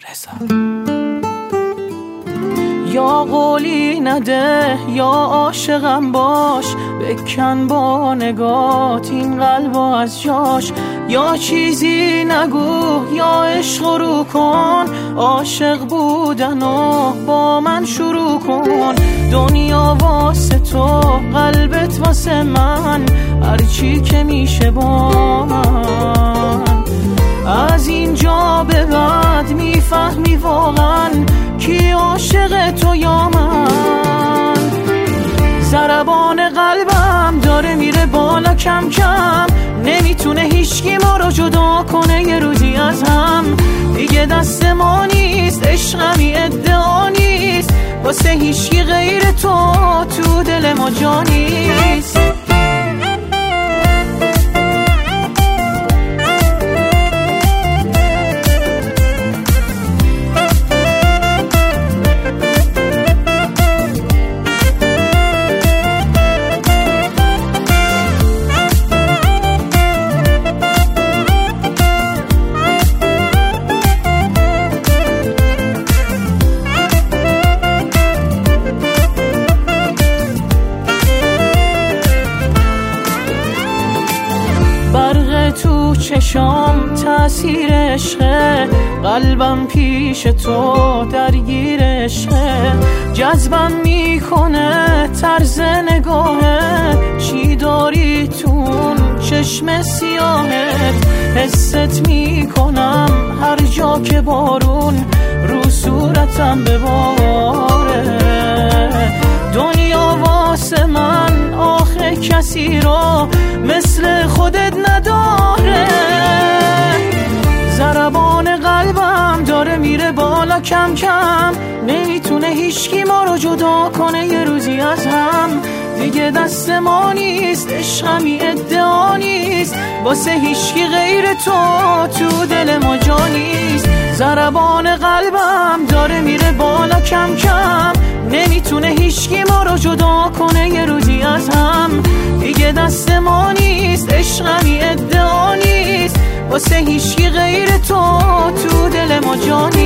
رضا. یا قولی نده یا عاشقم باش، بکن با نگات این قلب از جاش. یا چیزی نگو یا عشق رو کن، عاشق بودن و با من شروع کن. دنیا واسه تو قلبت واسه من، هرچی که میشه با من. از اینجا به بعد میفهمی واقعا کی عاشق تو یا من. ضربان قلبم داره میره بالا کم کم، نمیتونه هیچکی ما رو جدا کنه یه روزی از هم. دیگه دست ما نیست، عشقمی ادعا نیست، واسه هیچکی غیر تو دل ما جا نیست. تو چشام تأثیر عشقه، قلبم پیش تو درگیر عشقه. جذبم میکنه طرز نگاهت، چی داری تون چشم سیاهت. حست میکنم هر جا که بارون رو صورتم بباره. دنیا واسه من آخه کسی رو مثل خودت نداره. ضربان قلبم داره میره بالا کم کم، نمیتونه هیچکی ما رو جدا کنه یه روزی از هم. دیگه دست ما نیست، عشقمی ادعا نیست، واسه هیچکی غیر تو دل ما جا نیست. ضربان قلبم داره میره بالا کم کم، نمیتونه هیچکی ما رو جدا کنه یه روزی از هم. دیگه دست ما نیست، عشقمی ادعا نیست، واسه هیچکی غیر تو دل ما جا نیست.